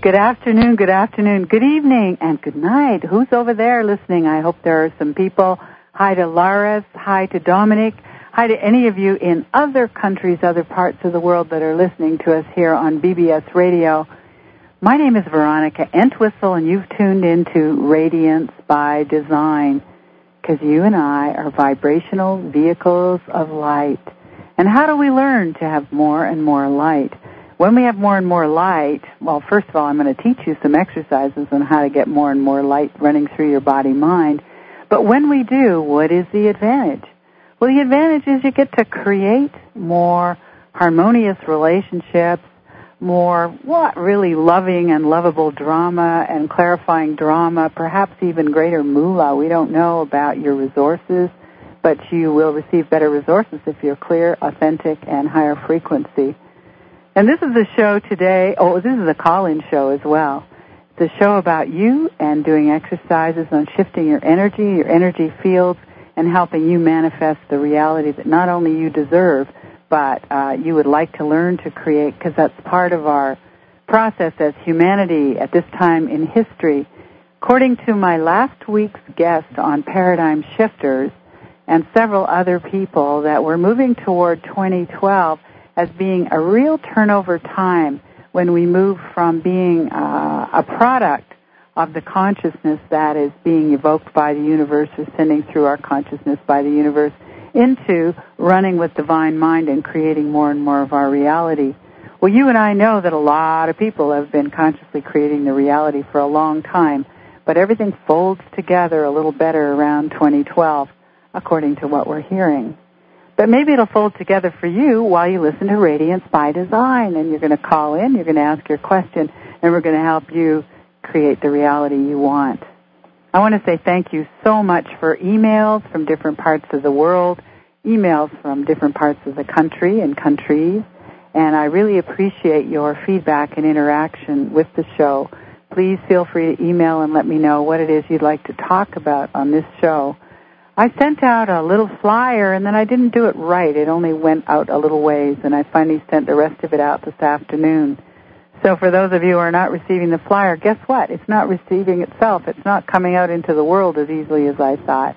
Good afternoon, good evening, and good night. Who's over there listening? I hope there are some people. Hi to Laris, hi to Dominic, hi to any of you in other countries, other parts of the world that are listening to us here on BBS Radio. My name is Veronica Entwistle, and you've tuned into Radiance by Design, because you and I are vibrational vehicles of light. And how do we learn to have more and more light? When we have more and more light, well, first of all, I'm going to teach you some exercises on how to get more and more light running through your body-mind. But when we do, what is the advantage? Well, the advantage is you get to create more harmonious relationships, more really loving and lovable drama and clarifying drama, perhaps even greater moolah. We don't know about your resources, but you will receive better resources if you're clear, authentic, and higher frequency. And this is a show today, this is a call-in show as well. It's a show about you and doing exercises on shifting your energy fields, and helping you manifest the reality that not only you deserve, but you would like to learn to create, because that's part of our process as humanity at this time in history. According to my last week's guest on Paradigm Shifters and several other people, that we're moving toward 2012 as being a real turnover time when we move from being a product of the consciousness that is being evoked by the universe or sending through our consciousness by the universe into running with divine mind and creating more and more of our reality. Well, you and I know that a lot of people have been consciously creating the reality for a long time, but everything folds together a little better around 2012, according to what we're hearing. But maybe it'll fold together for you while you listen to Radiance by Design, and you're going to call in, you're going to ask your question, and we're going to help you create the reality you want. I want to say thank you so much for emails from different parts of the world, emails from different parts of the country and countries, and I really appreciate your feedback and interaction with the show. Please feel free to email and let me know what it is you'd like to talk about on this show. I sent out a little flyer, and then I didn't do it right. It only went out a little ways, and I finally sent the rest of it out this afternoon. So for those of you who are not receiving the flyer, guess what? It's not receiving itself. It's not coming out into the world as easily as I thought.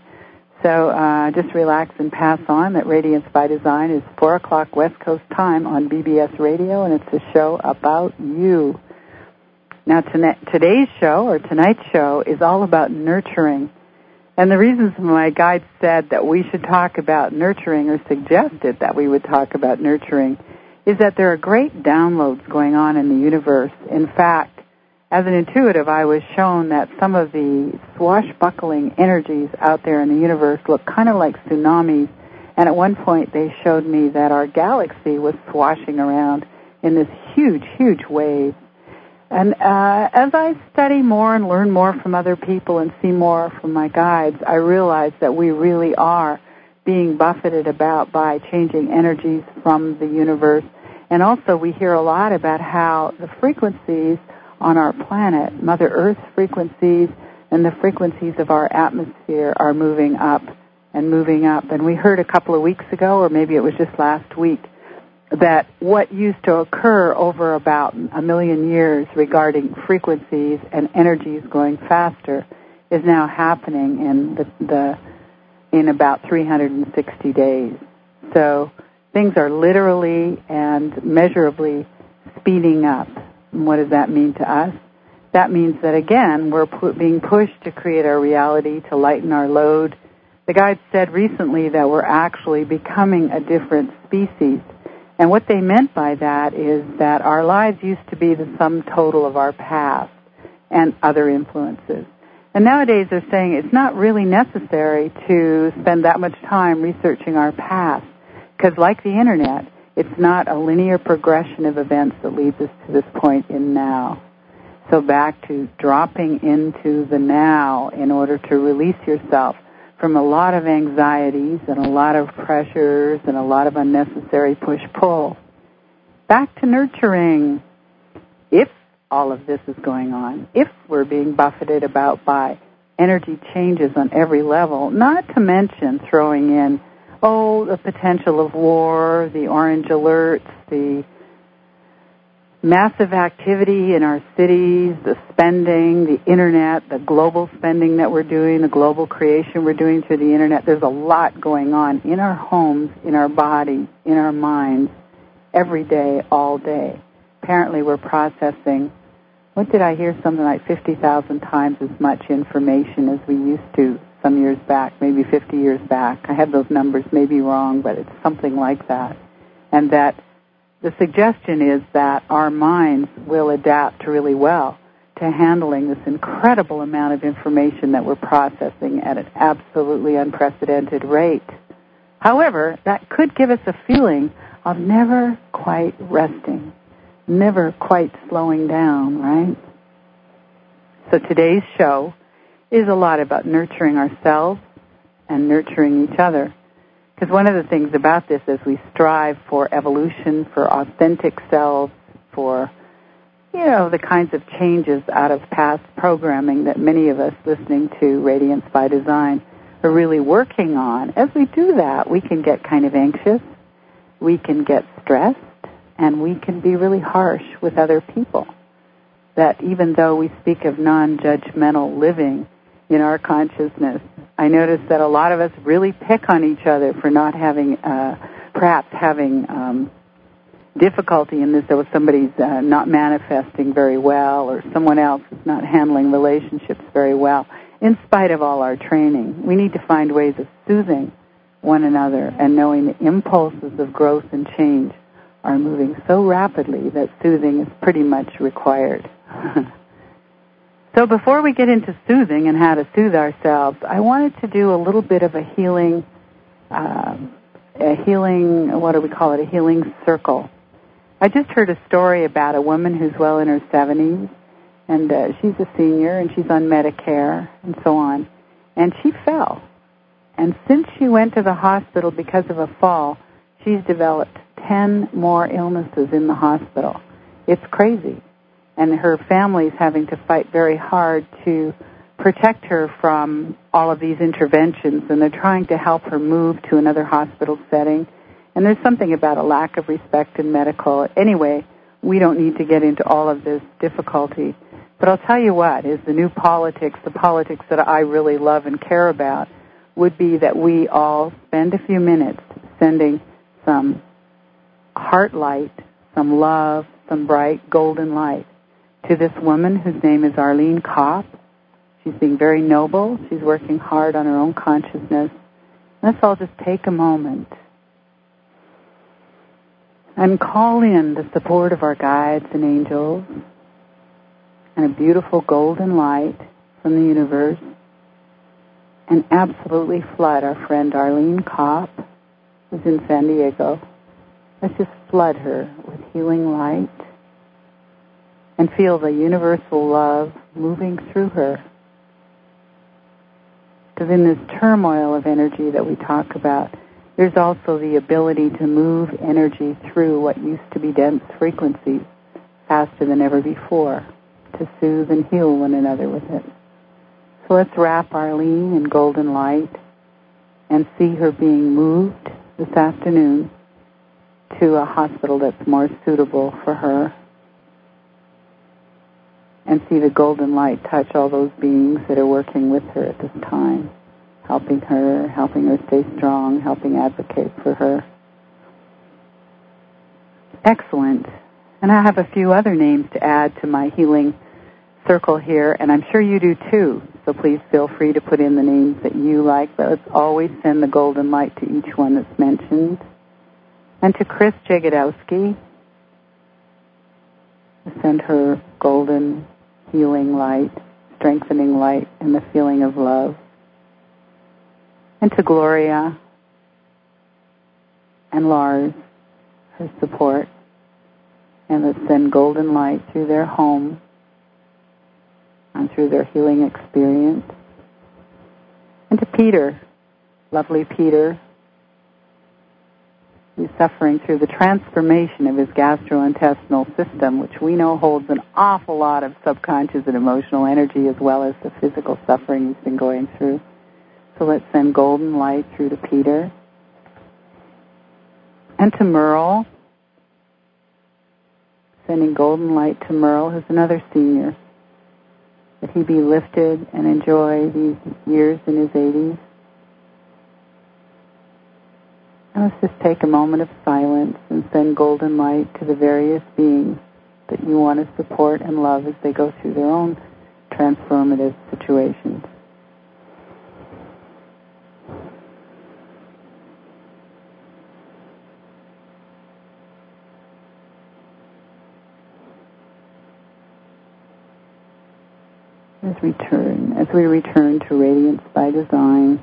So just relax and pass on that Radiance by Design is 4 o'clock West Coast time on BBS Radio, and it's a show about you. Now, today's show, or tonight's show, is all about nurturing. And the reasons my guide said that we should talk about nurturing, or suggested that we would talk about nurturing, is that there are great downloads going on in the universe. In fact, as an intuitive, I was shown that some of the swashbuckling energies out there in the universe look kind of like tsunamis, and at one point they showed me that our galaxy was swashing around in this huge, huge wave. And as I study more and learn more from other people and see more from my guides, I realize that we really are being buffeted about by changing energies from the universe. And also we hear a lot about how the frequencies on our planet, Mother Earth's frequencies and the frequencies of our atmosphere are moving up and moving up. And we heard a couple of weeks ago, or maybe it was just last week, that what used to occur over about 1 million years regarding frequencies and energies going faster is now happening in about 360 days. So things are literally and measurably speeding up. And what does that mean to us? That means that, again, we're being pushed to create our reality, to lighten our load. The guide said recently that we're actually becoming a different species. And what they meant by that is that our lives used to be the sum total of our past and other influences. And nowadays they're saying it's not really necessary to spend that much time researching our past, because like the Internet, it's not a linear progression of events that leads us to this point in now. So back to dropping into the now in order to release yourself from a lot of anxieties and a lot of pressures and a lot of unnecessary push-pull. Back to nurturing. If all of this is going on, if we're being buffeted about by energy changes on every level, not to mention throwing in, the potential of war, the orange alerts, the massive activity in our cities, the spending, the internet, the global spending that we're doing, the global creation we're doing through the internet. There's a lot going on in our homes, in our bodies, in our minds, every day, all day. Apparently we're processing, what did I hear, something like 50,000 times as much information as we used to some years back, maybe 50 years back. I have those numbers maybe wrong, but it's something like that. And that the suggestion is that our minds will adapt really well to handling this incredible amount of information that we're processing at an absolutely unprecedented rate. However, that could give us a feeling of never quite resting, never quite slowing down, right? So today's show is a lot about nurturing ourselves and nurturing each other. Because one of the things about this is we strive for evolution, for authentic selves, for, the kinds of changes out of past programming that many of us listening to Radiance by Design are really working on. As we do that, we can get kind of anxious, we can get stressed, and we can be really harsh with other people. That even though we speak of non-judgmental living in our consciousness, I notice that a lot of us really pick on each other for not having, perhaps having difficulty in this, or somebody's not manifesting very well, or someone else is not handling relationships very well, in spite of all our training. We need to find ways of soothing one another and knowing the impulses of growth and change are moving so rapidly that soothing is pretty much required. So before we get into soothing and how to soothe ourselves, I wanted to do a little bit of a healing, what do we call it, a healing circle. I just heard a story about a woman who's well in her 70s, and she's a senior, and she's on Medicare, and so on. And she fell. And since she went to the hospital because of a fall, she's developed 10 more illnesses in the hospital. It's crazy. And her family's having to fight very hard to protect her from all of these interventions, and they're trying to help her move to another hospital setting. And there's something about a lack of respect in medical. Anyway, we don't need to get into all of this difficulty. But I'll tell you what is the new politics, the politics that I really love and care about, would be that we all spend a few minutes sending some heart light, some love, some bright golden light to this woman whose name is Arlene Kopp. She's being very noble. She's working hard on her own consciousness. Let's all just take a moment and call in the support of our guides and angels and a beautiful golden light from the universe, and absolutely flood our friend Arlene Kopp, who's in San Diego. Let's just flood her with healing light and feel the universal love moving through her. Because in this turmoil of energy that we talk about, there's also the ability to move energy through what used to be dense frequencies faster than ever before, to soothe and heal one another with it. So let's wrap Arlene in golden light and see her being moved this afternoon to a hospital that's more suitable for her, and see the golden light touch all those beings that are working with her at this time, helping her stay strong, helping advocate for her. Excellent. And I have a few other names to add to my healing circle here, and I'm sure you do too, so please feel free to put in the names that you like, but let's always send the golden light to each one that's mentioned. And to Chris Jagodowski, send her golden healing light, strengthening light, and the feeling of love. And to Gloria and Lars, her support. And let's send golden light through their home and through their healing experience. And to Peter, lovely Peter, who's suffering through the transformation of his gastrointestinal system, which we know holds an awful lot of subconscious and emotional energy as well as the physical suffering he's been going through. So let's send golden light through to Peter. And to Merle, sending golden light to Merle, who's another senior, that he be lifted and enjoy these years in his 80s. And let's just take a moment of silence and send golden light to the various beings that you want to support and love as they go through their own transformative situations. As we return to Radiance by Design,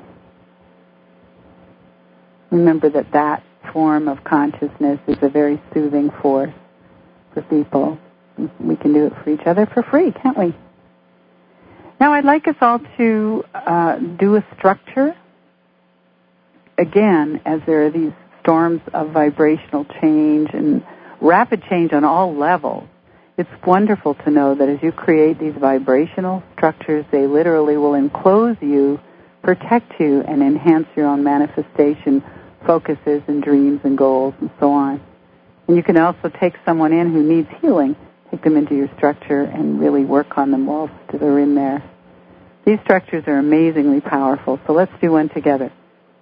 remember that form of consciousness is a very soothing force for people. We can do it for each other for free, can't we? Now I'd like us all to do a structure. Again, as there are these storms of vibrational change and rapid change on all levels, it's wonderful to know that as you create these vibrational structures, they literally will enclose you, protect you, and enhance your own manifestation, focuses and dreams and goals and so on. And you can also take someone in who needs healing, take them into your structure and really work on them whilst they're in there. These structures are amazingly powerful, so let's do one together.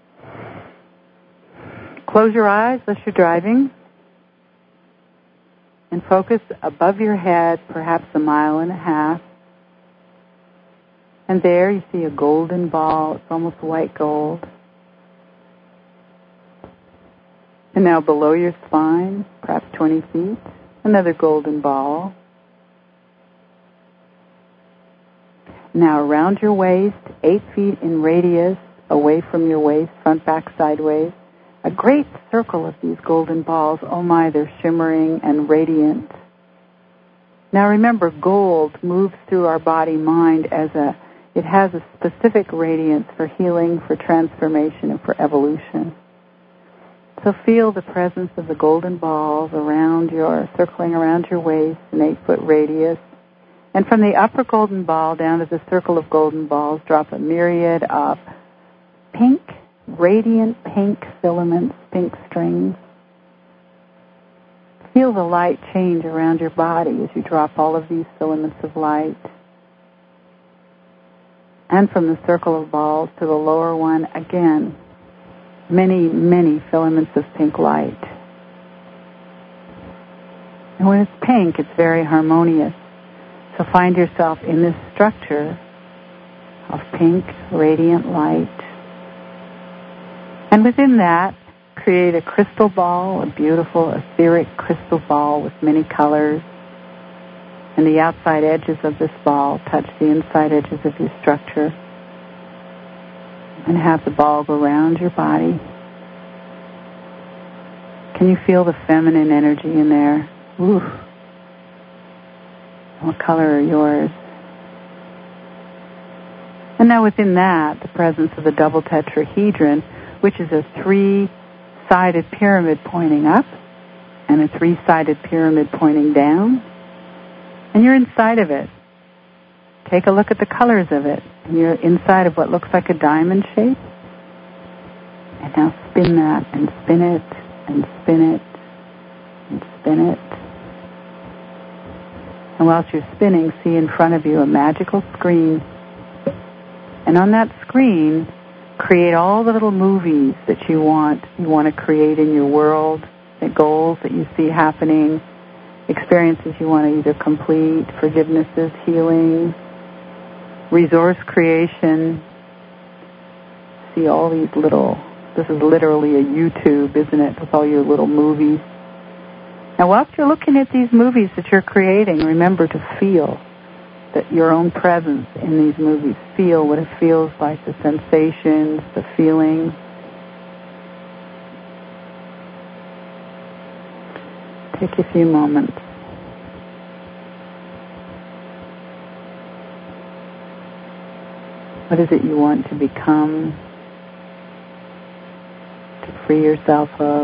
Close your eyes unless you're driving. And focus above your head, perhaps 1.5 miles. And there you see a golden ball. It's almost white gold. And now below your spine, perhaps 20 feet, another golden ball. Now around your waist, 8 feet in radius, away from your waist, front, back, sideways. A great circle of these golden balls. Oh my, they're shimmering and radiant. Now remember, gold moves through our body-mind it has a specific radiance for healing, for transformation, and for evolution. So feel the presence of the golden balls circling around your waist, an 8-foot radius. And from the upper golden ball down to the circle of golden balls, drop a myriad of pink, radiant pink filaments, pink strings. Feel the light change around your body as you drop all of these filaments of light. And from the circle of balls to the lower one, again, many, many filaments of pink light. And when it's pink, it's very harmonious. So find yourself in this structure of pink, radiant light. And within that, create a crystal ball, a beautiful etheric crystal ball with many colors. And the outside edges of this ball touch the inside edges of your structure. And have the ball go around your body. Can you feel the feminine energy in there? Ooh. What color are yours? And now within that, the presence of the double tetrahedron, which is a 3-sided pyramid pointing up and a 3-sided pyramid pointing down. And you're inside of it. Take a look at the colors of it. And you're inside of what looks like a diamond shape. And now spin that and spin it and spin it and spin it. And whilst you're spinning, see in front of you a magical screen. And on that screen, create all the little movies that you want to create in your world, the goals that you see happening, experiences you want to either complete, forgivenesses, healing, resource creation. See all these this is literally a YouTube, isn't it, with all your little movies. Now, whilst you're looking at these movies that you're creating, remember to feel that your own presence in these movies. Feel what it feels like, the sensations, the feelings. Take a few moments. What is it you want to become, to free yourself of,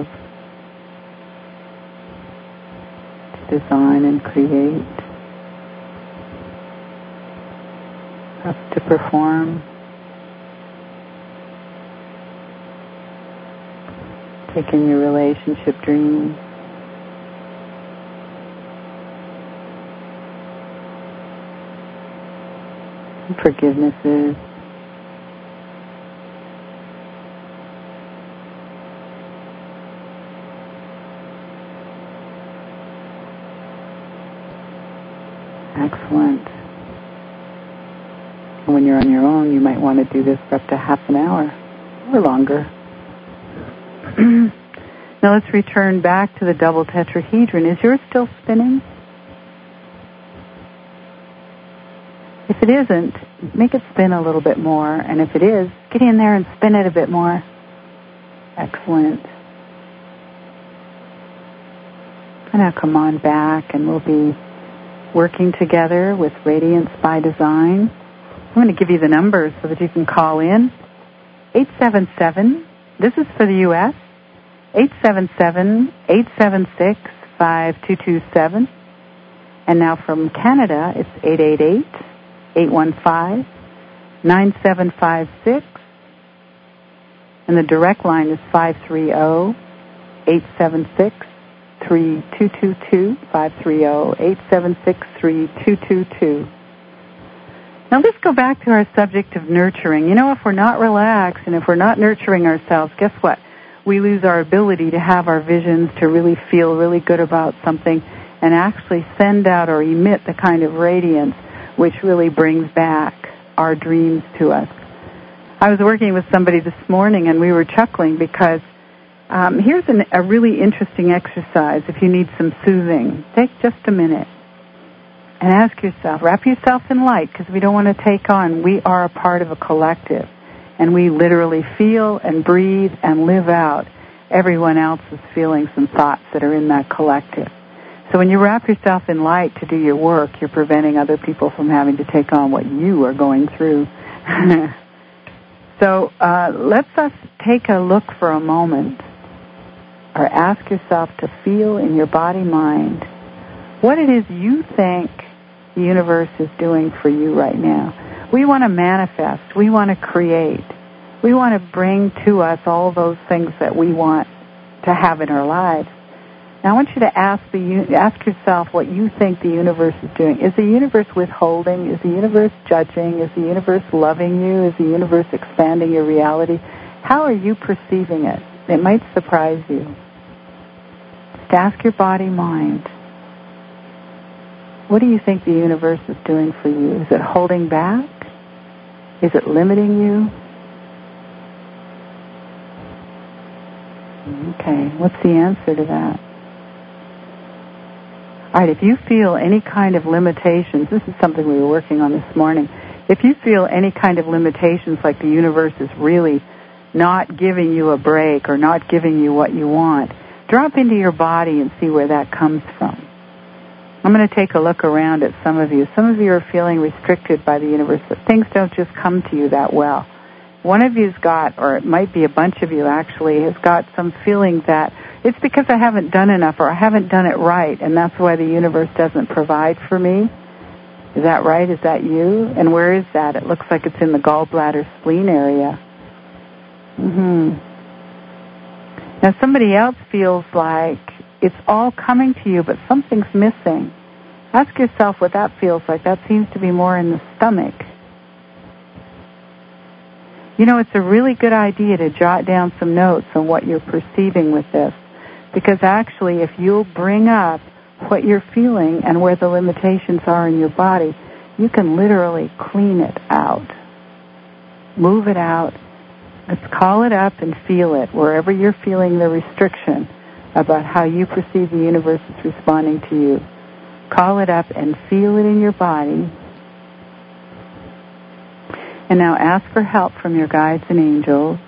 to design and create, perhaps to perform? Take in your relationship dreams. and forgivenesses. Excellent. When you're on your own, you might want to do this for up to half an hour or longer. Now let's return back to the double tetrahedron. Is yours still spinning? If it isn't, make it spin a little bit more. And if it is, get in there and spin it a bit more. Excellent. And now come on back, and we'll be working together with Radiance by Design. I'm going to give you the numbers so that you can call in. 877, this is for the U.S., 877-876-5227. And now from Canada, it's 888-815-9756. And the direct line is 530-876-3222, 530-876-3222. Now let's go back to our subject of nurturing. You know, if we're not relaxed and if we're not nurturing ourselves, guess what? We lose our ability to have our visions, to really feel really good about something and actually send out or emit the kind of radiance which really brings back our dreams to us. I was working with somebody this morning and we were chuckling because here's a really interesting exercise if you need some soothing. Take just a minute and ask yourself, wrap yourself in light, because we don't want to take on, we are a part of a collective, and we literally feel and breathe and live out everyone else's feelings and thoughts that are in that collective. So when you wrap yourself in light to do your work, you're preventing other people from having to take on what you are going through. So let's us take a look for a moment, or ask yourself to feel in your body-mind what it is you think the universe is doing for you right now. We want to manifest. We want to create. We want to bring to us all those things that we want to have in our lives. Now I want you to ask yourself what you think the universe is doing. Is the universe withholding? Is the universe judging? Is the universe loving you? Is the universe expanding your reality? How are you perceiving it? It might surprise you. Just ask your body-mind. What do you think the universe is doing for you? Is it holding back? Is it limiting you? Okay, what's the answer to that? All right, if you feel any kind of limitations, this is something we were working on this morning. If you feel any kind of limitations, like the universe is really not giving you a break or not giving you what you want, drop into your body and see where that comes from. I'm going to take a look around at some of you. Some of you are feeling restricted by the universe, but things don't just come to you that well. One of you's got, or it might be a bunch of you actually, has got some feeling that it's because I haven't done enough or I haven't done it right, and that's why the universe doesn't provide for me. Is that right? Is that you? And where is that? It looks like it's in the gallbladder spleen area. Now somebody else feels like it's all coming to you, but something's missing. Ask yourself what that feels like. That seems to be more in the stomach. You know, it's a really good idea to jot down some notes on what you're perceiving with this, because actually if you'll bring up what you're feeling and where the limitations are in your body, you can literally clean it out. Move it out. Let's call it up and feel it, wherever you're feeling the restriction about how you perceive the universe is responding to you. Call it up and feel it in your body. And now ask for help from your guides and angels.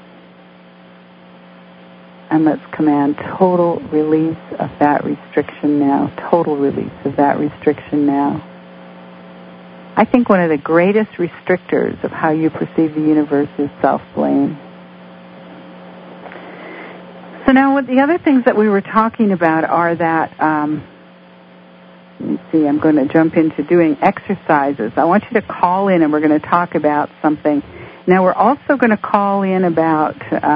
And let's command total release of that restriction now. Total release of that restriction now. I think one of the greatest restrictors of how you perceive the universe is self-blame. So now what the other things that we were talking about are that, let me see, I'm going to jump into doing exercises. I want you to call in and we're going to talk about something. Now we're also going to call in about,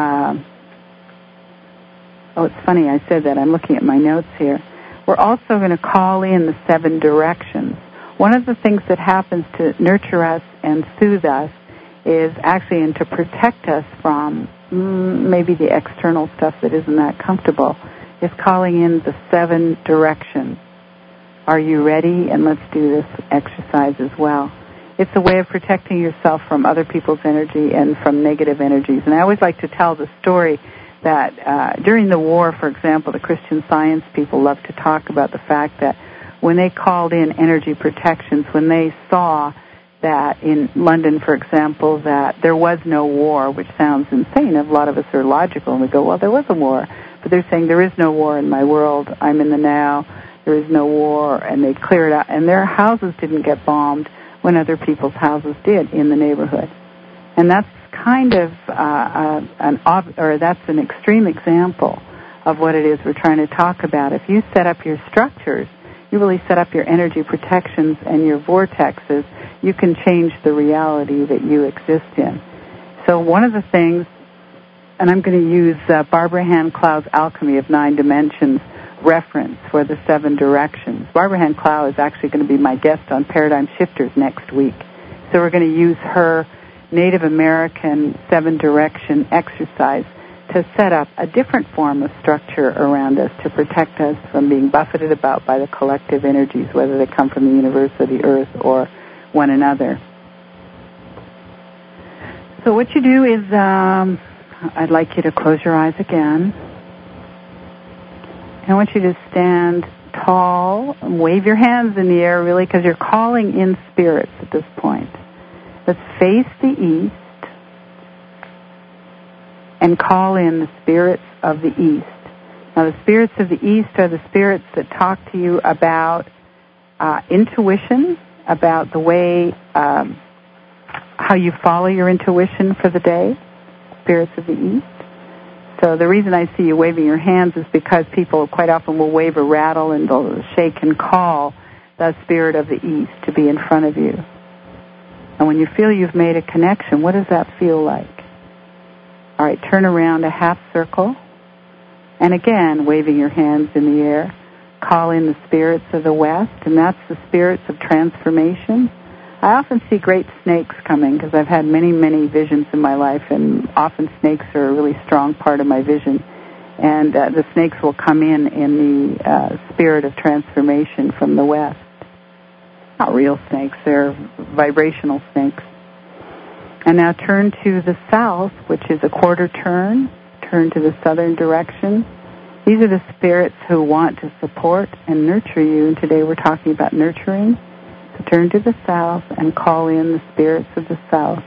it's funny I said that. I'm looking at my notes here. We're also going to call in the 7 directions. One of the things that happens to nurture us and soothe us is actually and to protect us from maybe the external stuff that isn't that comfortable, is calling in the 7 directions. Are you ready? And let's do this exercise as well. It's a way of protecting yourself from other people's energy and from negative energies. And I always like to tell the story that during the war, for example, the Christian Science people love to talk about the fact that when they called in energy protections, when they saw that in London, for example, that there was no war, which sounds insane. A lot of us are logical, and we go, well, there was a war. But they're saying, there is no war in my world. I'm in the now. There is no war. And they clear it out. And their houses didn't get bombed when other people's houses did in the neighborhood. And that's kind of that's an extreme example of what it is we're trying to talk about. If you set up your structures, you really set up your energy protections and your vortexes, you can change the reality that you exist in. So one of the things, and I'm going to use Barbara Hand Clow's Alchemy of 9 Dimensions reference for the 7 directions. Barbara Hand Clow is actually going to be my guest on Paradigm Shifters next week. So we're going to use her Native American 7 direction exercise to set up a different form of structure around us to protect us from being buffeted about by the collective energies, whether they come from the universe or the earth or one another. So what you do is, I'd like you to close your eyes again. I want you to stand tall and wave your hands in the air, really, because you're calling in spirits at this point. Let's face the east and call in the spirits of the east. Now, the spirits of the east are the spirits that talk to you about intuition, about the way, how you follow your intuition for the day, spirits of the east. So the reason I see you waving your hands is because people quite often will wave a rattle and they'll shake and call the spirit of the east to be in front of you. And when you feel you've made a connection, what does that feel like? All right, turn around a half circle. And again, waving your hands in the air, call in the spirits of the west, and that's the spirits of transformation. I often see great snakes coming because I've had many, many visions in my life, and often snakes are a really strong part of my vision. And the snakes will come in the spirit of transformation from the west. Not real snakes, they're vibrational snakes. And now turn to the south, which is a quarter turn. Turn to the southern direction. These are the spirits who want to support and nurture you, and today we're talking about nurturing. So turn to the south and call in the spirits of the south.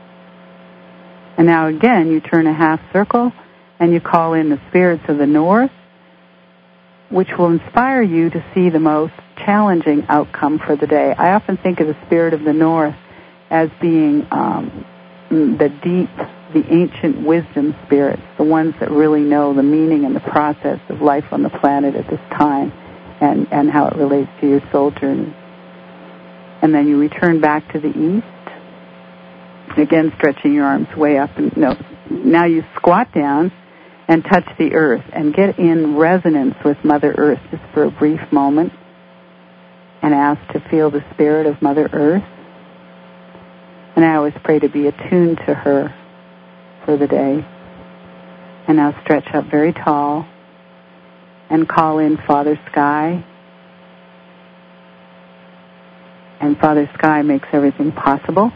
And now again, you turn a half circle and you call in the spirits of the north, which will inspire you to see the most challenging outcome for the day. I often think of the spirit of the north as being the deep, the ancient wisdom spirits, the ones that really know the meaning and the process of life on the planet at this time and how it relates to your soul journey. And then you return back to the east, again stretching your arms way up. And now you squat down and touch the earth and get in resonance with Mother Earth just for a brief moment and ask to feel the spirit of Mother Earth. And I always pray to be attuned to her for the day. And now stretch up very tall and call in Father Sky. And Father Sky makes everything possible.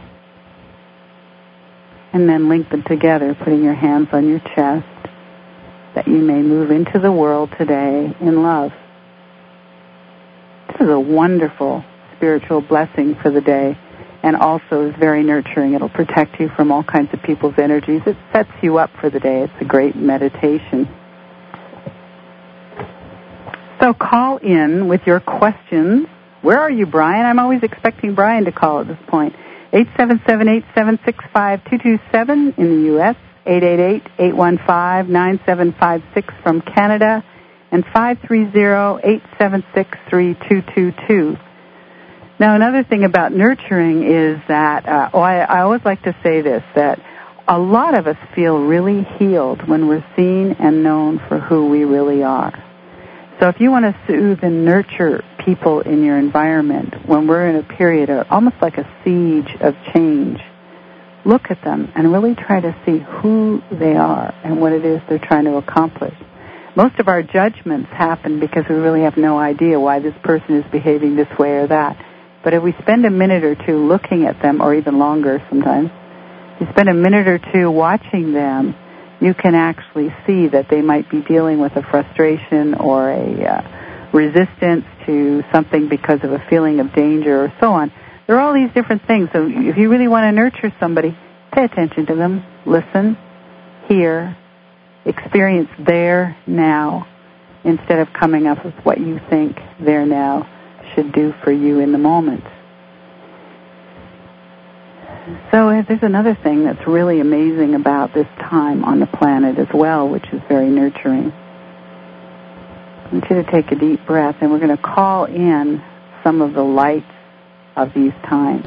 And then link them together, putting your hands on your chest, that you may move into the world today in love. This is a wonderful spiritual blessing for the day, and also is very nurturing. It'll protect you from all kinds of people's energies. It sets you up for the day. It's a great meditation. So call in with your questions. Where are you, Brian? I'm always expecting Brian to call at this point. 877-876-5227 in the U.S., 888-815-9756 from Canada, and 530-876-3222. Now, another thing about nurturing is that, I always like to say this, that a lot of us feel really healed when we're seen and known for who we really are. So if you want to soothe and nurture people in your environment, when we're in a period of almost like a siege of change, look at them and really try to see who they are and what it is they're trying to accomplish. Most of our judgments happen because we really have no idea why this person is behaving this way or that. But if we spend a minute or two looking at them, or even longer sometimes, if you spend a minute or two watching them, you can actually see that they might be dealing with a frustration or a resistance to something because of a feeling of danger or so on. There are all these different things. So if you really want to nurture somebody, pay attention to them, listen, hear, experience their now instead of coming up with what you think their now should do for you in the moment. So there's another thing that's really amazing about this time on the planet as well, which is very nurturing. I want you to take a deep breath, and we're going to call in some of the lights of these times.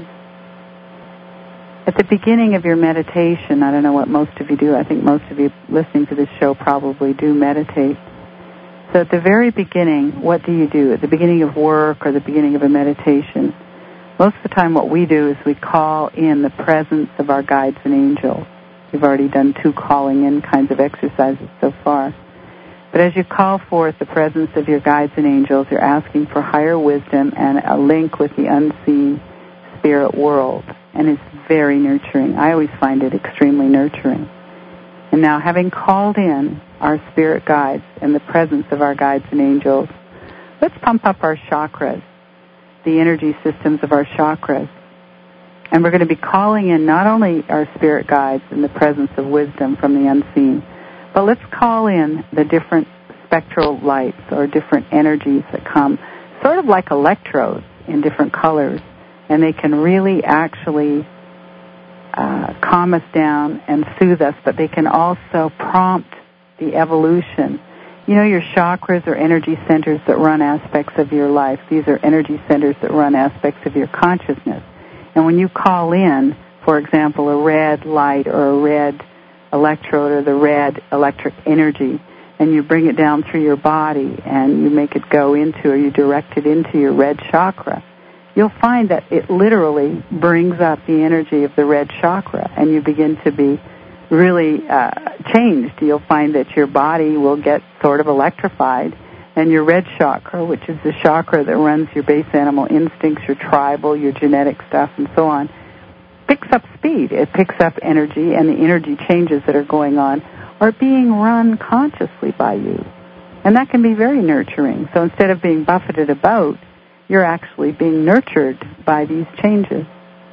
At the beginning of your meditation, I don't know what most of you do. I think most of you listening to this show probably do meditate. So at the very beginning, what do you do? At the beginning of work or the beginning of a meditation, most of the time what we do is we call in the presence of our guides and angels. We've already done 2 calling in kinds of exercises so far. But as you call forth the presence of your guides and angels, you're asking for higher wisdom and a link with the unseen spirit world. And it's very nurturing. I always find it extremely nurturing. And now, having called in our spirit guides and the presence of our guides and angels, let's pump up our chakras, the energy systems of our chakras. And we're going to be calling in not only our spirit guides and the presence of wisdom from the unseen, but let's call in the different spectral lights or different energies that come, sort of like electrodes in different colors, and they can really actually calm us down and soothe us, but they can also prompt the evolution. You know, your chakras are energy centers that run aspects of your life. These are energy centers that run aspects of your consciousness. And when you call in, for example, a red light or a red electrode or the red electric energy, and you bring it down through your body and you make it go into, or you direct it into your red chakra, you'll find that it literally brings up the energy of the red chakra, and you begin to be really changed. You'll find that your body will get sort of electrified, and your red chakra, which is the chakra that runs your base animal instincts, your tribal, your genetic stuff, and so on, picks up speed. It picks up energy, and the energy changes that are going on are being run consciously by you. And that can be very nurturing. So instead of being buffeted about, you're actually being nurtured by these changes.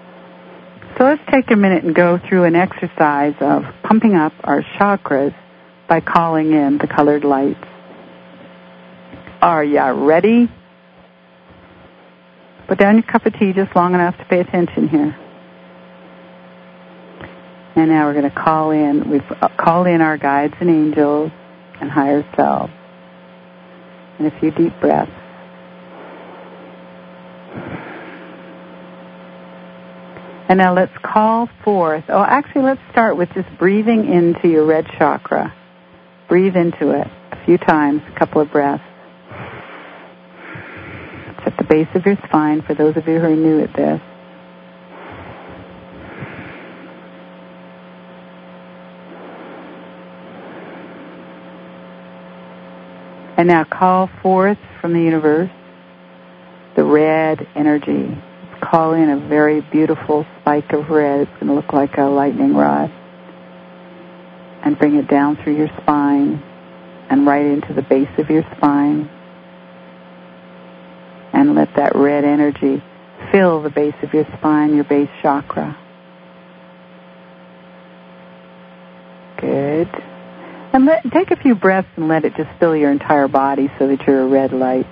So let's take a minute and go through an exercise of pumping up our chakras by calling in the colored lights. Are ya ready? Put down your cup of tea just long enough to pay attention here. And now we're going to call in. We've called in our guides and angels and higher self. And a few deep breaths. And now let's call forth. Oh, actually, let's start with just breathing into your red chakra. Breathe into it a few times, a couple of breaths. It's at the base of your spine for those of you who are new at this. And now call forth from the universe the red energy. Call in a very beautiful spike of red. It's going to look like a lightning rod. And bring it down through your spine and right into the base of your spine. And let that red energy fill the base of your spine, your base chakra. Good. And take a few breaths and let it just fill your entire body so that you're a red light.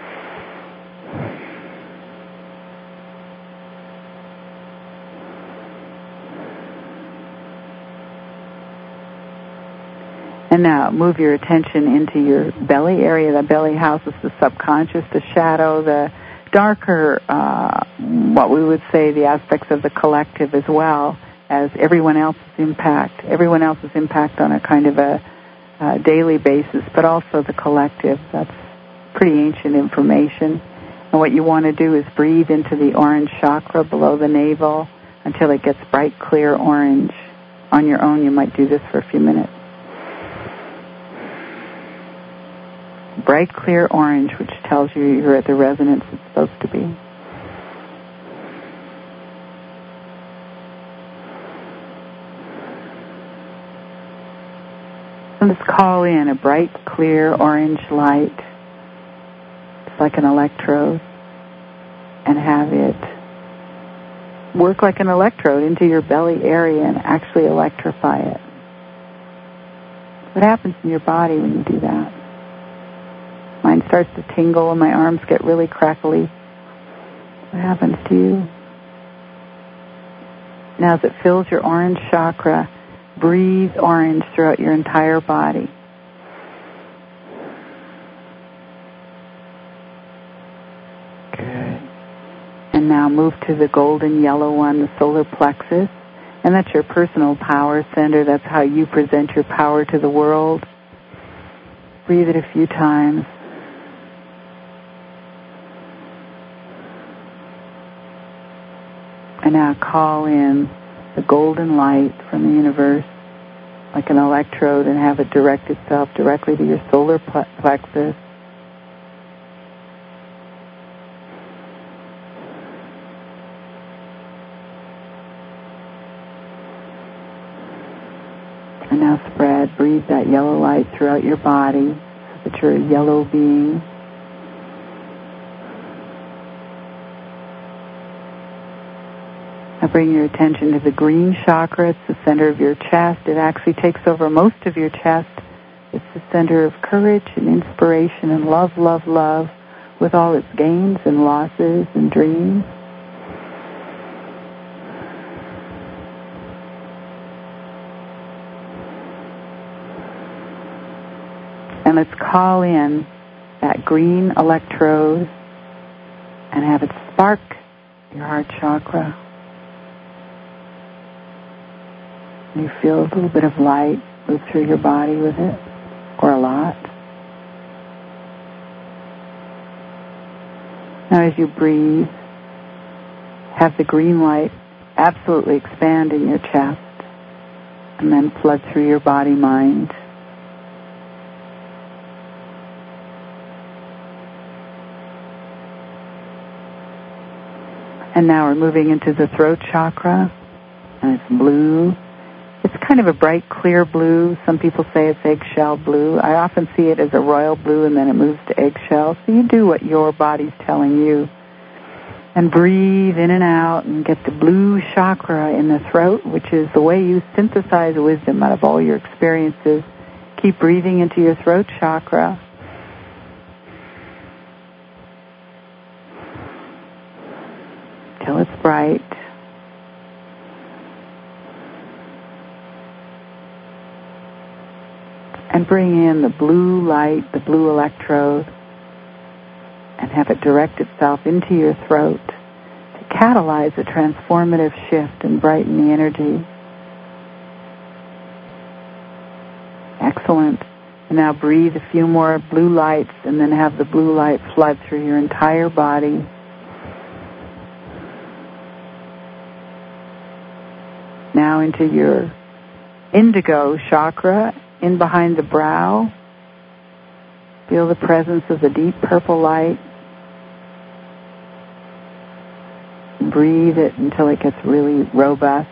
And now move your attention into your belly area. The belly houses the subconscious, the shadow, the darker, what we would say the aspects of the collective as well as everyone else's impact. Everyone else's impact on a kind of a daily basis, but also the collective. That's pretty ancient information. And And what you want to do is breathe into the orange chakra below the navel until it gets bright, clear orange. On your own, you might do this for a few minutes. Bright, clear orange, which tells you you're at the resonance it's supposed to be. So let's call in a bright, clear orange light. It's like an electrode. And have it work like an electrode into your belly area and actually electrify it. What happens in your body when you do that? Mine starts to tingle and my arms get really crackly. What happens to you? Now as it fills your orange chakra, breathe orange throughout your entire body. Good. And now move to the golden yellow one, the solar plexus. And that's your personal power center. That's how you present your power to the world. Breathe it a few times. And now call in the golden light from the universe like an electrode and have it direct itself directly to your solar plexus. And now spread, breathe that yellow light throughout your body so that you're a yellow being. Now bring your attention to the green chakra. It's the center of your chest. It actually takes over most of your chest. It's the center of courage and inspiration and love, love, love, with all its gains and losses and dreams. And let's call in that green electrode and have it spark your heart chakra. And you feel a little bit of light move through your body with it, or a lot. Now as you breathe, have the green light absolutely expand in your chest and then flood through your body-mind. And now we're moving into the throat chakra, and it's blue. It's kind of a bright, clear blue. Some people say it's eggshell blue. I often see it as a royal blue, and then it moves to eggshell. So you do what your body's telling you. And breathe in and out and get the blue chakra in the throat, which is the way you synthesize wisdom out of all your experiences. Keep breathing into your throat chakra. Till it's bright. And bring in the blue light, the blue electrode, and have it direct itself into your throat to catalyze a transformative shift and brighten the energy. Excellent. And now breathe a few more blue lights and then have the blue light flood through your entire body. Now into your indigo chakra, in behind the brow. Feel the presence of the deep purple light. Breathe it until it gets really robust.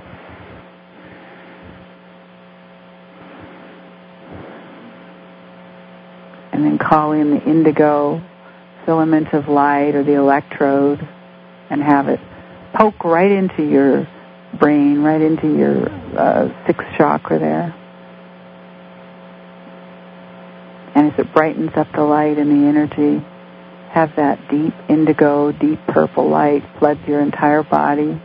And then call in the indigo filament of light or the electrode and have it poke right into your brain, right into your sixth chakra there. And as it brightens up the light and the energy, have that deep indigo, deep purple light flood your entire body.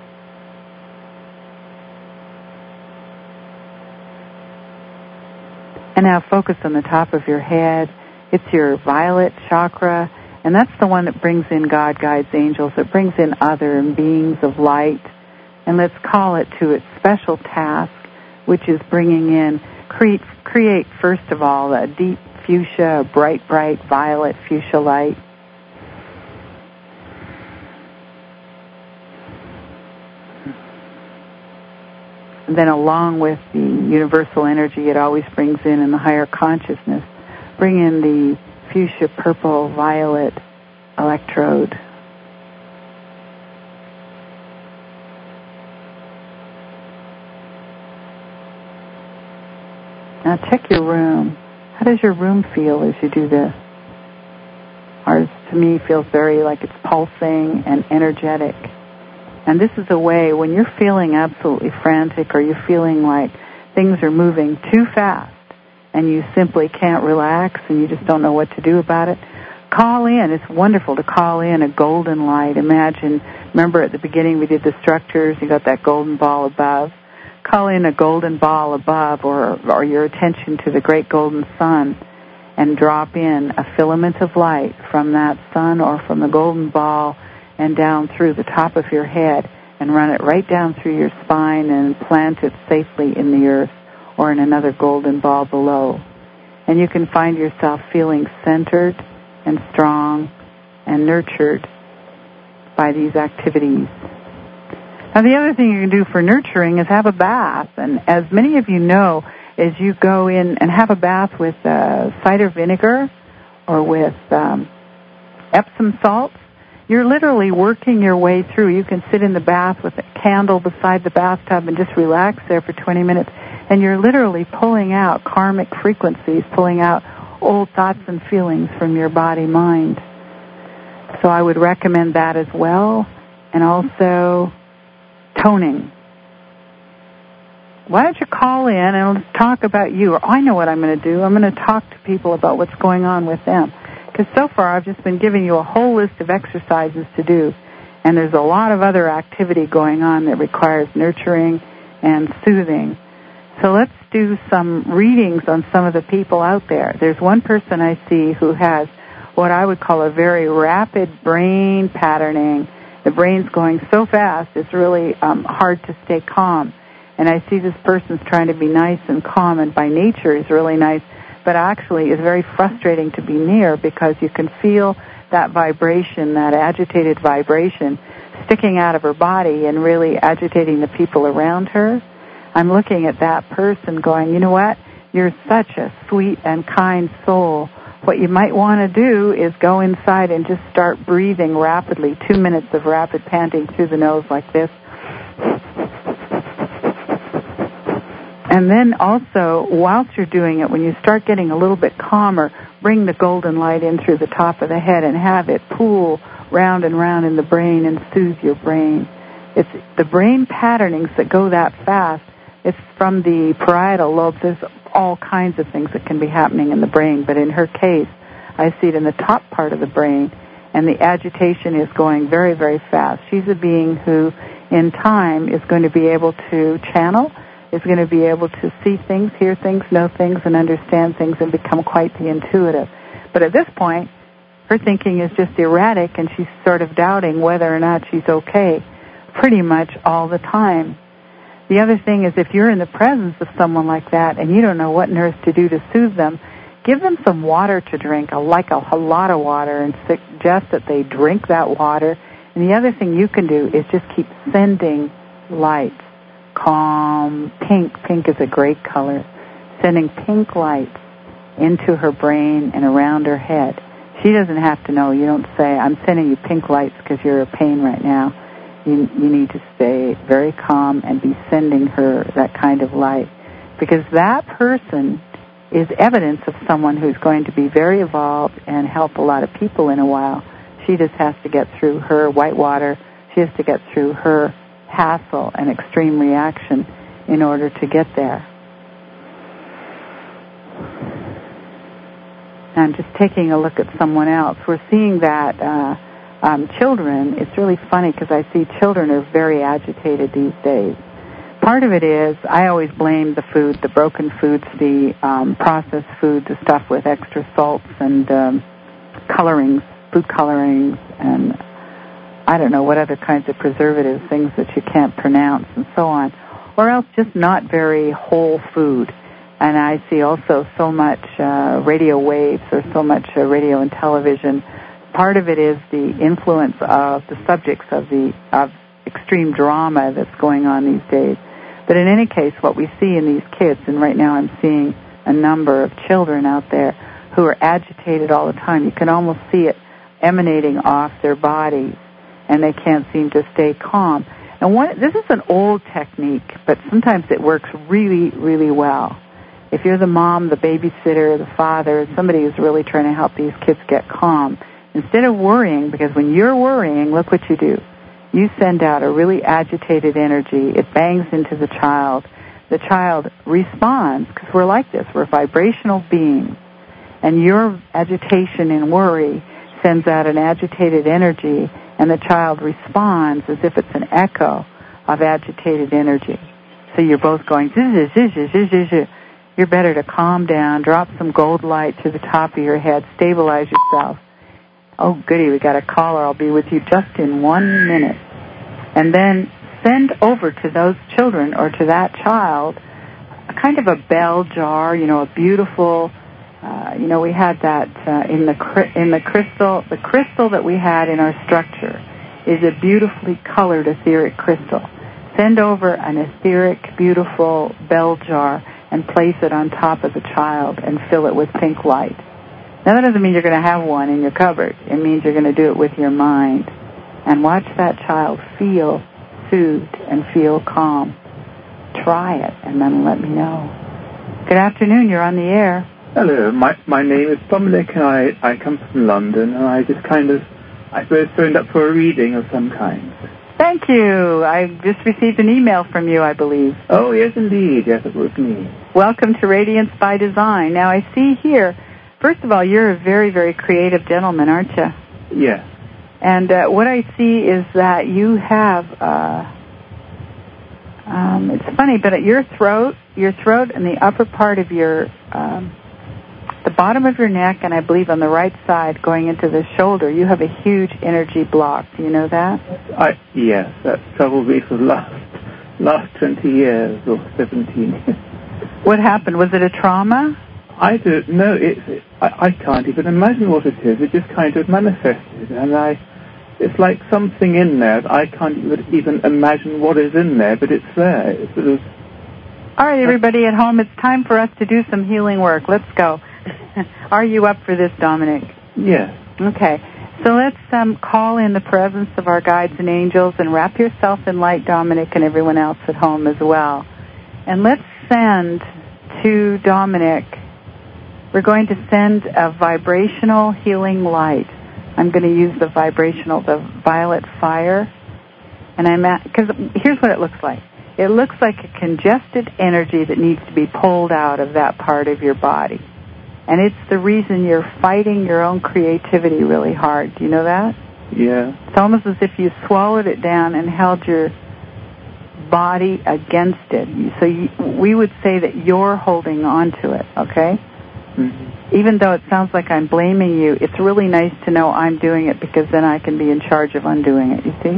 And now focus on the top of your head. It's your violet chakra, and that's the one that brings in God, guides, angels. It brings in other beings of light. And let's call it to its special task, which is bringing in, create first of all a deep fuchsia, a bright, bright violet fuchsia light. then along with the universal energy it always brings in the higher consciousness, bring in the fuchsia purple violet electrode. Now check your room. How does your room feel as you do this? Ours, to me, feels very like it's pulsing and energetic. And this is a way, when you're feeling absolutely frantic or you're feeling like things are moving too fast and you simply can't relax and you just don't know what to do about it, call in. It's wonderful to call in a golden light. Remember at the beginning we did the structures, you got that golden ball above. Call in a golden ball above or your attention to the great golden sun and drop in a filament of light from that sun or from the golden ball and down through the top of your head and run it right down through your spine and plant it safely in the earth or in another golden ball below. And you can find yourself feeling centered and strong and nurtured by these activities. Now, the other thing you can do for nurturing is have a bath. And as many of you know, as you go in and have a bath with cider vinegar or with Epsom salts, you're literally working your way through. You can sit in the bath with a candle beside the bathtub and just relax there for 20 minutes. And you're literally pulling out karmic frequencies, pulling out old thoughts and feelings from your body-mind. So I would recommend that as well. And also toning. Why don't you call in and let's talk about you? Or I know what I'm going to do. I'm going to talk to people about what's going on with them. Because so far I've just been giving you a whole list of exercises to do. And there's a lot of other activity going on that requires nurturing and soothing. So let's do some readings on some of the people out there. There's one person I see who has what I would call a very rapid brain patterning. The brain's going so fast, it's really hard to stay calm. And I see this person's trying to be nice and calm, and by nature is really nice, but actually is very frustrating to be near because you can feel that vibration, that agitated vibration, sticking out of her body and really agitating the people around her. I'm looking at that person going, you know what? You're such a sweet and kind soul. What you might want to do is go inside and just start breathing rapidly, 2 minutes of rapid panting through the nose like this. And then also, whilst you're doing it, when you start getting a little bit calmer, bring the golden light in through the top of the head and have it pool round and round in the brain and soothe your brain. It's the brain patternings that go that fast. It's from the parietal lobes. There's all kinds of things that can be happening in the brain, but in her case, I see it in the top part of the brain, and the agitation is going very, very fast. She's a being who, in time, is going to be able to channel, is going to be able to see things, hear things, know things, and understand things, and become quite the intuitive. But at this point, her thinking is just erratic, and she's sort of doubting whether or not she's okay pretty much all the time. The other thing is, if you're in the presence of someone like that and you don't know what on earth to do to soothe them, give them some water to drink, like a lot of water, and suggest that they drink that water. And the other thing you can do is just keep sending lights. Calm, pink. Pink is a great color. Sending pink lights into her brain and around her head. She doesn't have to know. You don't say, I'm sending you pink lights because you're in pain right now. You need to stay very calm and be sending her that kind of light. Because that person is evidence of someone who's going to be very evolved and help a lot of people in a while. She just has to get through her white water. She has to get through her hassle and extreme reaction in order to get there. And just taking a look at someone else, we're seeing that children, it's really funny because I see children are very agitated these days. Part of it is, I always blame the food, the broken foods, the processed food, the stuff with extra salts and colorings, food colorings, and I don't know what other kinds of preservatives, things that you can't pronounce and so on, or else just not very whole food. And I see also so much radio waves or so much radio and television. Part of it is the influence of the subjects of extreme drama that's going on these days. But in any case, what we see in these kids, and right now I'm seeing a number of children out there who are agitated all the time. You can almost see it emanating off their bodies, and they can't seem to stay calm. And this is an old technique, but sometimes it works really, really well. If you're the mom, the babysitter, the father, somebody who's really trying to help these kids get calm, instead of worrying, because when you're worrying, look what you do. You send out a really agitated energy. It bangs into the child. The child responds, because we're like this. We're vibrational beings. And your agitation and worry sends out an agitated energy, and the child responds as if it's an echo of agitated energy. So you're both going, zzz, zzz, zzz, zzz, zzz. You're better to calm down, drop some gold light to the top of your head, stabilize yourself. Oh, goody, we got a caller. I'll be with you just in 1 minute. And then send over to those children or to that child a kind of a bell jar, a beautiful, we had that in the crystal. The crystal that we had in our structure is a beautifully colored etheric crystal. Send over an etheric, beautiful bell jar and place it on top of the child and fill it with pink light. Now, that doesn't mean you're going to have one in your cupboard. It means you're going to do it with your mind. And watch that child feel soothed and feel calm. Try it, and then let me know. Good afternoon. You're on the air. Hello. My name is Dominic, and I come from London, and I just I suppose, phoned up for a reading of some kind. Thank you. I just received an email from you, I believe. Oh, yes, indeed. Yes, it was me. Welcome to Radiance by Design. Now, I see here, first of all, you're a very, very creative gentleman, aren't you? Yes. And what I see is that you have, it's funny, but at your throat and the upper part of your, the bottom of your neck, and I believe on the right side going into the shoulder, you have a huge energy block. Do you know that? Yes, that's troubled me for the last 20 years or 17 years. What happened? Was it a trauma? I don't know. I can't even imagine what it is. It just kind of manifested, and it's like something in there that I can't even imagine what is in there, but it's there. It's sort of. All right, everybody at home, it's time for us to do some healing work. Let's go. Are you up for this, Dominic? Yes. Okay. So let's call in the presence of our guides and angels and wrap yourself in light, Dominic, and everyone else at home as well. And let's send to Dominic, we're going to send a vibrational healing light. I'm going to use the violet fire. And because here's what it looks like. It looks like a congested energy that needs to be pulled out of that part of your body. And it's the reason you're fighting your own creativity really hard. Do you know that? Yeah. It's almost as if you swallowed it down and held your body against it. So we would say that you're holding on to it, okay? Mm-hmm. Even though it sounds like I'm blaming you, it's really nice to know I'm doing it, because then I can be in charge of undoing it, you see?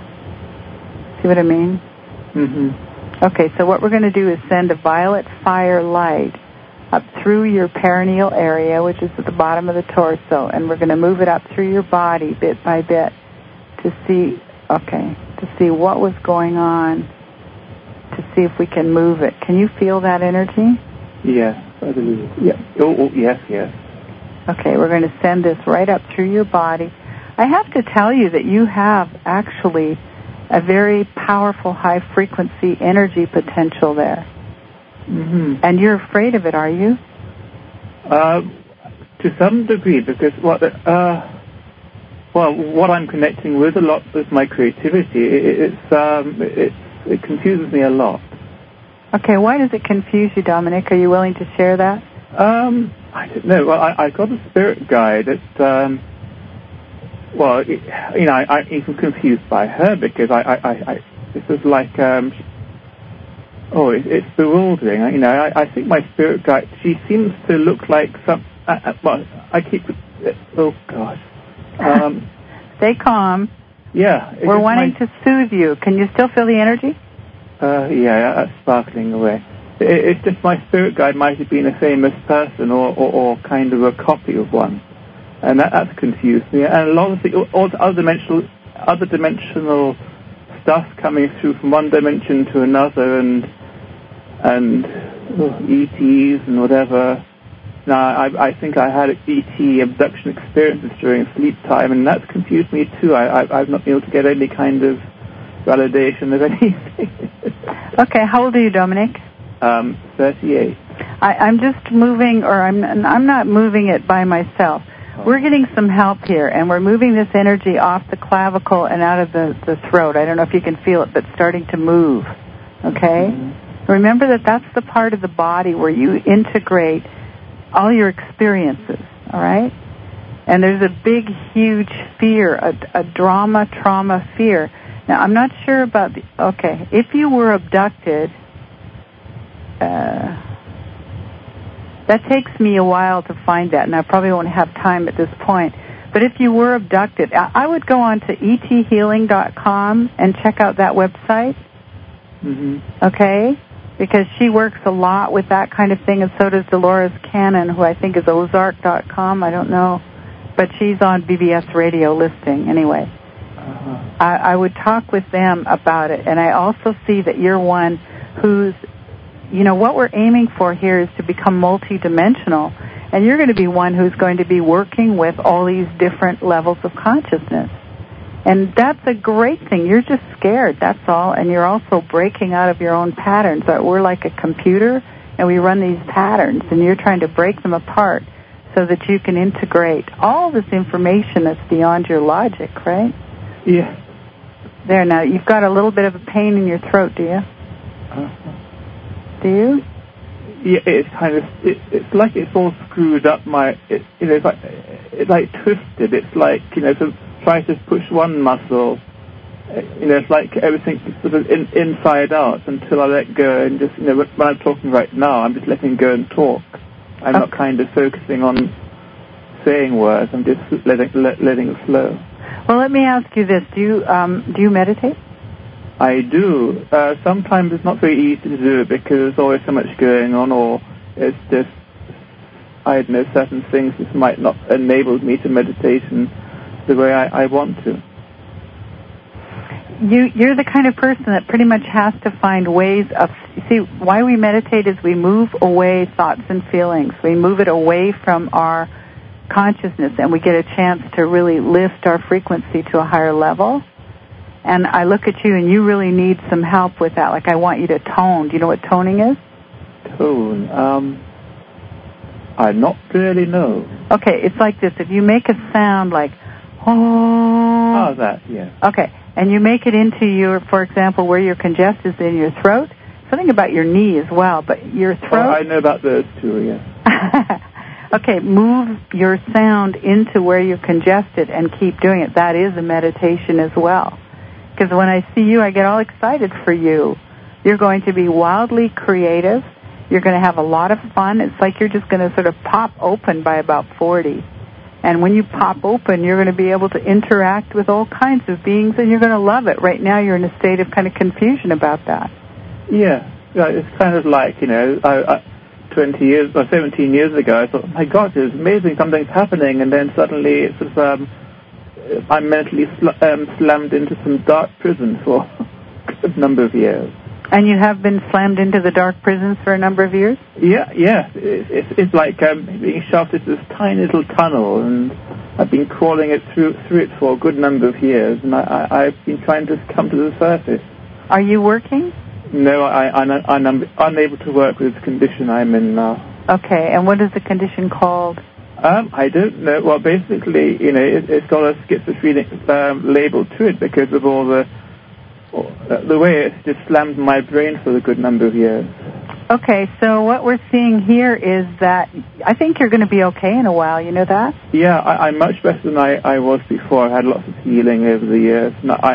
See what I mean? Mm-hmm. Okay, so what we're going to do is send a violet fire light up through your perineal area, which is at the bottom of the torso, and we're going to move it up through your body bit by bit to see what was going on, to see if we can move it. Can you feel that energy? Yes, I believe. Yeah. Oh, yes. Okay, we're going to send this right up through your body. I have to tell you that you have actually a very powerful high-frequency energy potential there. Mm-hmm. And you're afraid of it, are you? To some degree, because what I'm connecting with a lot with my creativity, it confuses me a lot. Okay, why does it confuse you, Dominic? Are you willing to share that? I don't know. Well, I got a spirit guide that, I'm even confused by her, because this was like, it's bewildering. I think my spirit guide, she seems to look like some, oh gosh. Stay calm. Yeah. We're wanting to soothe you. Can you still feel the energy? That's sparkling away. It's just my spirit guide might have been a famous person or kind of a copy of one. And that's confused me. And a lot of the other dimensional stuff coming through from one dimension to another, and ETs and whatever. Now, I think I had ET abduction experiences during sleep time, and that's confused me too. I've not been able to get any kind of validation of anything. Okay, how old are you, Dominic? 38. I'm just moving, or I'm not moving it by myself. Oh. We're getting some help here, and we're moving this energy off the clavicle and out of the throat. I don't know if you can feel it, but it's starting to move. Okay? Mm-hmm. Remember that that's the part of the body where you integrate all your experiences, all right? And there's a big, huge fear, a trauma fear. Now, I'm not sure about if you were abducted, that takes me a while to find that, and I probably won't have time at this point. But if you were abducted, I would go on to ethealing.com and check out that website, okay? Because she works a lot with that kind of thing, and so does Dolores Cannon, who I think is ozark.com. I don't know. But she's on BBS Radio listing anyway. I would talk with them about it, and I also see that you're one who's, what we're aiming for here is to become multidimensional, and you're going to be one who's going to be working with all these different levels of consciousness. And that's a great thing. You're just scared, that's all, and you're also breaking out of your own patterns. We're like a computer, and we run these patterns, and you're trying to break them apart so that you can integrate all this information that's beyond your logic, right? Yeah. There, now, you've got a little bit of a pain in your throat, do you? Do you? Yeah, it's kind of, it's like it's all screwed up. It's like twisted. It's like, to try to push one muscle, it's like everything's sort of inside out until I let go and just, when I'm talking right now, I'm just letting go and talk. I'm not kind of focusing on saying words. I'm just letting it flow. Well, let me ask you this. Do you meditate? I do. Sometimes it's not very easy to do it because there's always so much going on, or it's just, I don't know, certain things just might not enable me to meditation the way I want to. You're the kind of person that pretty much has to find ways of, see, why we meditate is we move away thoughts and feelings. We move it away from our consciousness, and we get a chance to really lift our frequency to a higher level. And I look at you, and you really need some help with that. Like, I want you to tone. Do you know what toning is? Tone? I not really know. Okay, it's like this. If you make a sound like, oh, that, yeah. Okay, and you make it into your, for example, where your congestion is in your throat, something about your knee as well, but your throat. Oh, I know about those too, yeah. Okay, move your sound into where you're congested and keep doing it. That is a meditation as well. Because when I see you, I get all excited for you. You're going to be wildly creative. You're going to have a lot of fun. It's like you're just going to sort of pop open by about 40. And when you pop open, you're going to be able to interact with all kinds of beings, and you're going to love it. Right now, you're in a state of kind of confusion about that. Yeah, it's kind of like, 20 years or 17 years ago, I thought, my God, it's amazing, something's happening, and then suddenly it's sort of, I'm mentally slammed into some dark prison for a good number of years. And you have been slammed into the dark prisons for a number of years? Yeah. It's like being shoved into this tiny little tunnel, and I've been crawling through it for a good number of years, and I've been trying to come to the surface. Are you working? No, I'm unable to work with this condition I'm in now. Okay, and what is the condition called? I don't know. Well, basically, it's got a schizophrenic label to it because of all the way it's just slammed my brain for a good number of years. Okay, so what we're seeing here is that I think you're going to be okay in a while. You know that? Yeah, I'm much better than I was before. I had lots of healing over the years.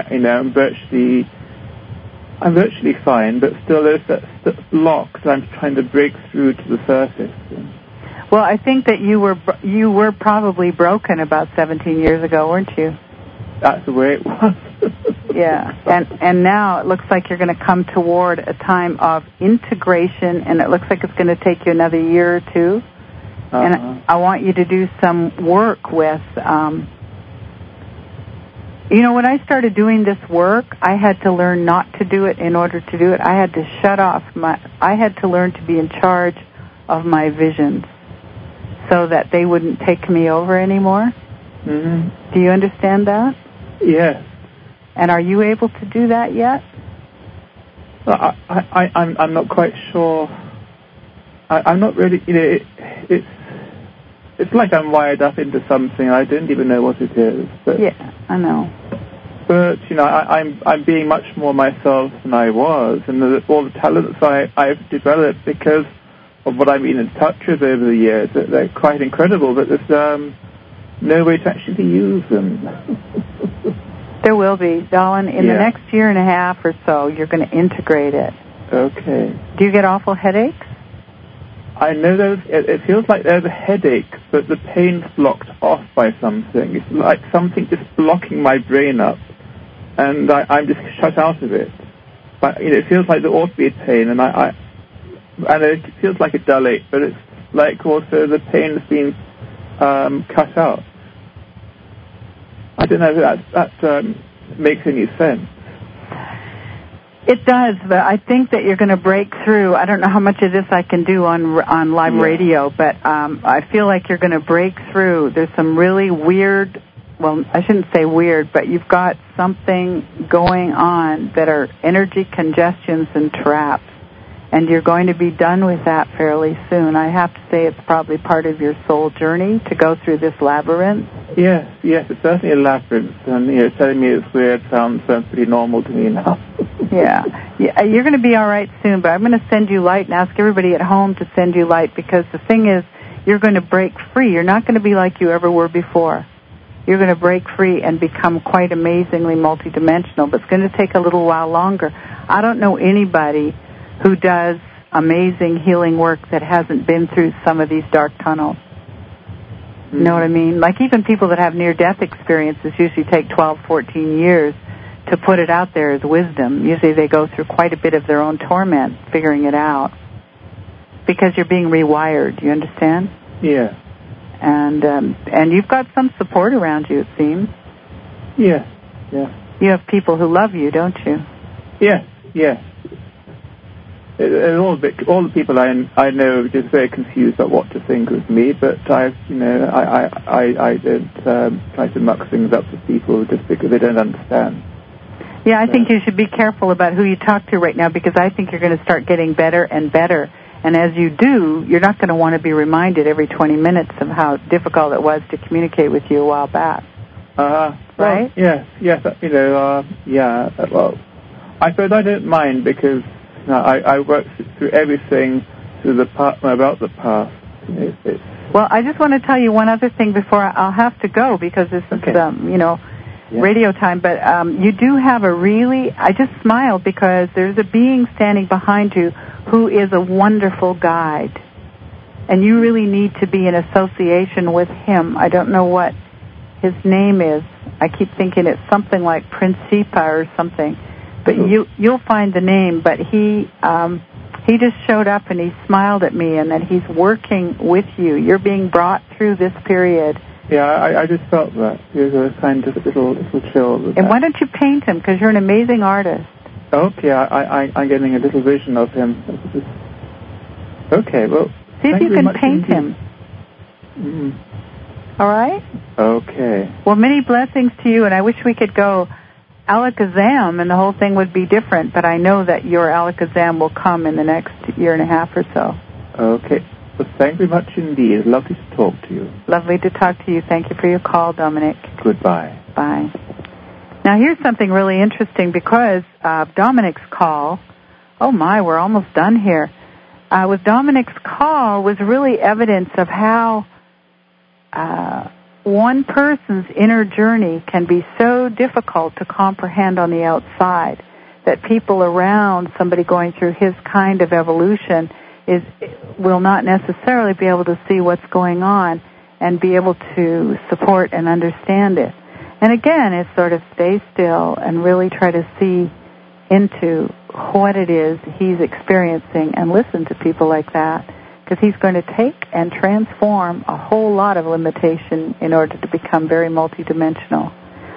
I'm virtually fine, but still there's that block that I'm trying to break through to the surface. Well, I think that you were probably broken about 17 years ago, weren't you? That's the way it was. Yeah, and now it looks like you're going to come toward a time of integration, and it looks like it's going to take you another year or two. And I want you to do some work with You know, when I started doing this work, I had to learn not to do it in order to do it. I had to I had to learn to be in charge of my visions so that they wouldn't take me over anymore. Mm-hmm. Do you understand that? Yes. And are you able to do that yet? Well, I'm not quite sure. I'm not really, you know, it's like I'm wired up into something. I don't even know what it is. But, yeah, I know. But, you know, I'm being much more myself than I was. And all the talents I've developed because of what I've been in touch with over the years, they're quite incredible. But there's no way to actually use them. There will be, Dawn. In the next year and a half or so, you're going to integrate it. Okay. Do you get awful headaches? I know it feels like there's a headache, but the pain's blocked off by something. It's like something just blocking my brain up, and I'm just shut out of it. But you know, it feels like there ought to be a pain, and it feels like a dull ache, but it's like also the pain's been cut out. I don't know if that makes any sense. It does, but I think that you're going to break through. I don't know how much of this I can do on live radio, but I feel like you're going to break through. There's some really weird, well, I shouldn't say weird, but you've got something going on that are energy congestions and traps, and you're going to be done with that fairly soon. I have to say it's probably part of your soul journey to go through this labyrinth. Yes, it's certainly a labyrinth, and you know, telling me it's weird sounds pretty normal to me now. Yeah, you're going to be all right soon, but I'm going to send you light and ask everybody at home to send you light, because the thing is, you're going to break free. You're not going to be like you ever were before. You're going to break free and become quite amazingly multidimensional, but it's going to take a little while longer. I don't know anybody who does amazing healing work that hasn't been through some of these dark tunnels. You know what I mean? Like even people that have near-death experiences usually take 12, 14 years to put it out there as wisdom. Usually they go through quite a bit of their own torment figuring it out, because you're being rewired. You understand? Yeah. And you've got some support around you, it seems. Yeah. You have people who love you, don't you? Yeah. All the people I know are just very confused about what to think of me, but I don't try to muck things up with people just because they don't understand. Yeah, I think you should be careful about who you talk to right now, because I think you're going to start getting better and better. And as you do, you're not going to want to be reminded every 20 minutes of how difficult it was to communicate with you a while back. Right? Well, yes. You know, well, I suppose I don't mind, because I work through everything through about the past. Well, I just want to tell you one other thing before I'll have to go, because this is, radio time. But you do have I just smiled because there's a being standing behind you who is a wonderful guide. And you really need to be in association with him. I don't know what his name is. I keep thinking it's something like Principa or something. But you'll find the name. But he just showed up and he smiled at me, and that he's working with you. You're being brought through this period. Yeah, I just felt that. There's a kind of little chill. And why don't you paint him? Because you're an amazing artist. Okay, I'm getting a little vision of him. Okay, well, see if you can paint him. All right? Okay. Well, many blessings to you, and I wish we could go alakazam and the whole thing would be different, but I know that your alakazam will come in the next year and a half or so. Okay. Well, thank you very much indeed. Lovely to talk to you. Lovely to talk to you. Thank you for your call, Dominic. Goodbye. Bye. Now, here's something really interesting, because Dominic's call, oh my, we're almost done here. With Dominic's call was really evidence of how one person's inner journey can be so difficult to comprehend on the outside that people around somebody going through his kind of evolution will not necessarily be able to see what's going on and be able to support and understand it. And again, it's sort of stay still and really try to see into what it is he's experiencing and listen to people like that, because he's going to take and transform a whole lot of limitation in order to become very multidimensional.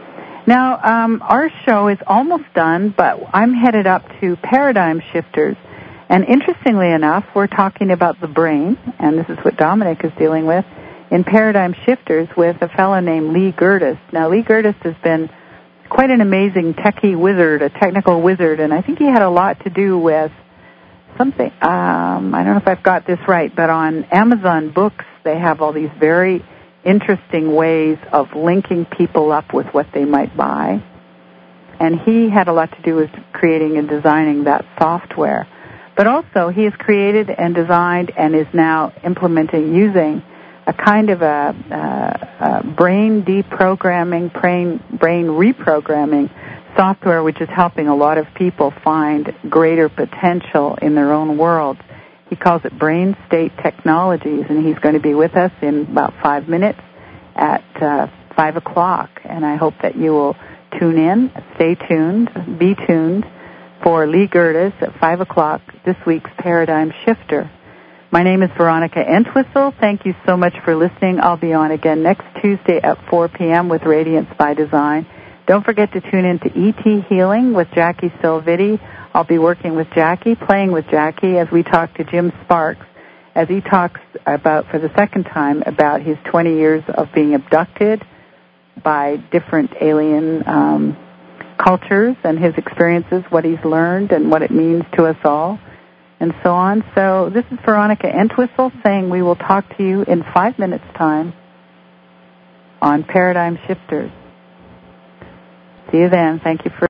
Now, our show is almost done, but I'm headed up to Paradigm Shifters. And interestingly enough, we're talking about the brain, and this is what Dominic is dealing with, in Paradigm Shifters with a fellow named Lee Gerdes. Now, Lee Gerdes has been quite an amazing techie wizard, a technical wizard, and I think he had a lot to do with something, I don't know if I've got this right, but on Amazon Books, they have all these very interesting ways of linking people up with what they might buy. And he had a lot to do with creating and designing that software. But also, he has created and designed and is now implementing using a kind of a brain deprogramming, brain reprogramming software, which is helping a lot of people find greater potential in their own worlds. He calls it Brain State Technologies, and he's going to be with us in about 5 minutes at 5 o'clock. And I hope that you will tune in, stay tuned, be tuned for Lee Gerdes at 5 o'clock, this week's Paradigm Shifter. My name is Veronica Entwistle. Thank you so much for listening. I'll be on again next Tuesday at 4 p.m. with Radiance by Design. Don't forget to tune in to E.T. Healing with Jackie Silvitti. I'll be working with Jackie, playing with Jackie as we talk to Jim Sparks, as he talks about, for the second time, about his 20 years of being abducted by different alien cultures and his experiences, what he's learned and what it means to us all, and so on. So this is Veronica Entwistle saying we will talk to you in 5 minutes' time on Paradigm Shifters. See you then. Thank you for